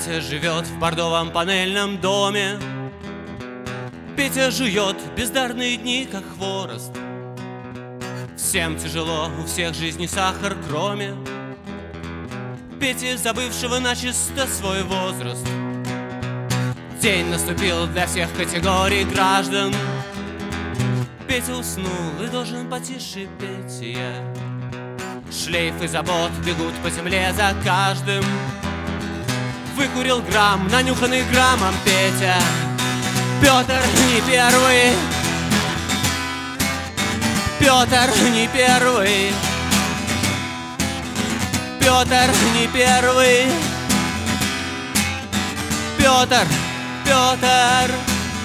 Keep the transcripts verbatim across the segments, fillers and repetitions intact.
Петя живет в бордовом панельном доме. Петя жует бездарные дни, как хворост. Всем тяжело, у всех жизни сахар, кроме Пети, забывшего начисто свой возраст. День наступил для всех категорий граждан. Петя уснул и должен потише петь я. Шлейфы забот бегут по земле за каждым. Выкурил грамм, нанюханный граммом Петя. Петр не первый, Петр не первый, Петр не первый, Петр, Петр.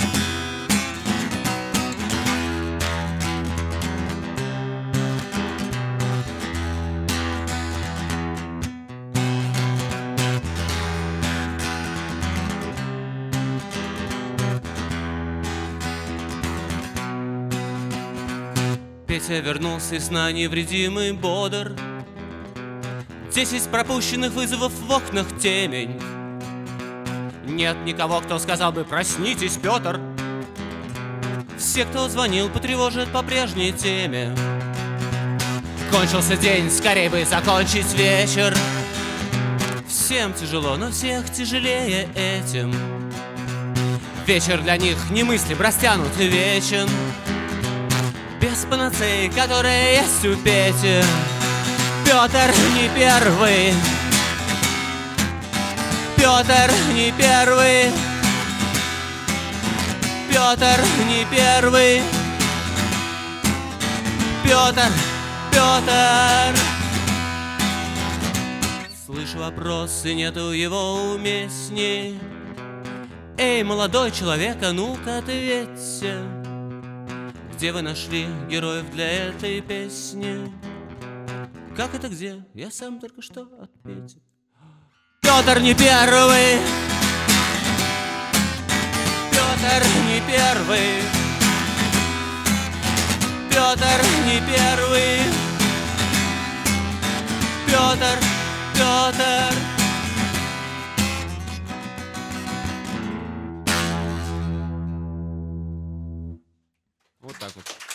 Петя вернулся из сна невредимый, бодр. Десять пропущенных вызовов в окнах, темень. Нет никого, кто сказал бы: проснитесь, Петр. Все, кто звонил, потревожат по прежней теме. Кончился день, скорей бы закончить вечер. Всем тяжело, но всех тяжелее этим. Вечер для них немыслим, растянут и вечен. Без панацеи, которая есть у Пети. Петр не первый, Петр не первый, Петр не первый, Петр, Петр. Слышу вопрос, и нету его уместней. Эй, молодой человек, а ну-ка ответьте, где вы нашли героев для этой песни? Как это где? Я сам только что от Пети. Петр не первый, Петр не первый, Петр не первый, Петр, Петр. Вот так вот.